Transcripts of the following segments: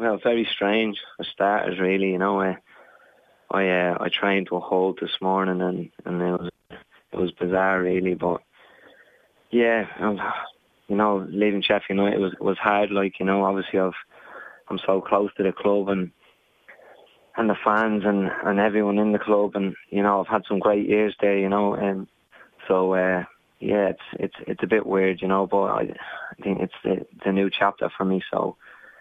well, very strange for starters, really. I trained to a halt this morning, and it was bizarre, really. But yeah, leaving Sheffield United was hard. Like, obviously I'm so close to the club and the fans and everyone in the club, and I've had some great years there. And so yeah, it's a bit weird, but I think it's the new chapter for me. So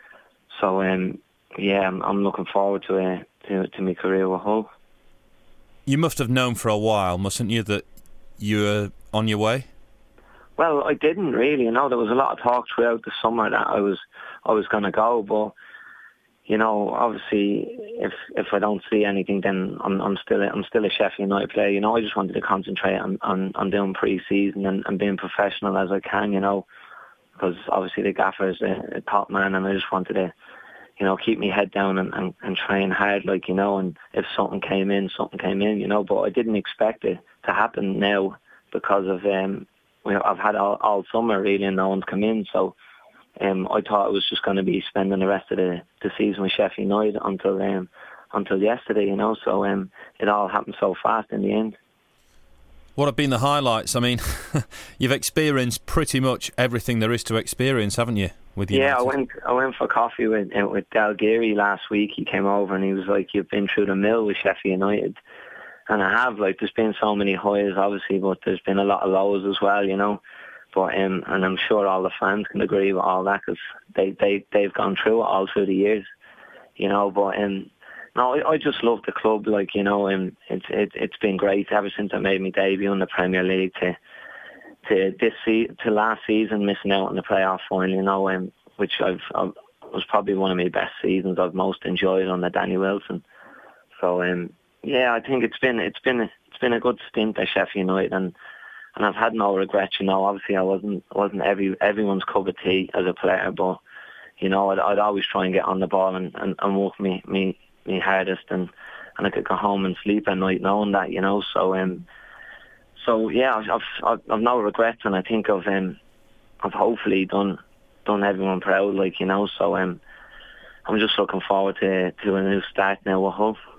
yeah, I'm looking forward to my career with Hull. You must have known for a while, mustn't you, that you were on your way? Well, I didn't really. There was a lot of talk throughout the summer that I was going to go, but obviously, if I don't see anything, then I'm still a Sheffield United player. I just wanted to concentrate on doing pre-season and being professional as I can. Because obviously the gaffer is a top man, and I just wanted to keep my head down and train hard, and if something came in, but I didn't expect it to happen now because of I've had all summer really and no one's come in, so I thought I was just going to be spending the rest of the season with Sheffield United until yesterday, so it all happened so fast in the end. What have been the highlights? I mean, you've experienced pretty much everything there is to experience, haven't you? With United? Yeah, I went for coffee with Dalgiri last week. He came over and he was like, "You've been through the mill with Sheffield United," and I have. Like, there's been so many highs, obviously, but there's been a lot of lows as well, But and I'm sure all the fans can agree with all that because they've gone through it all through the years, But no, I just love the club, and it's been great ever since I made my debut in the Premier League to last season, missing out on the playoff final, which was probably one of my best seasons. I've most enjoyed under Danny Wilson. So yeah, I think it's been a good stint at Sheffield United, and I've had no regrets. Obviously I wasn't everyone's cup of tea as a player, but I'd always try and get on the ball and work me hardest, and I could go home and sleep at night knowing that, So yeah, I've no regrets, and I think I've hopefully done everyone proud, So I'm just looking forward to a new start now with Hull.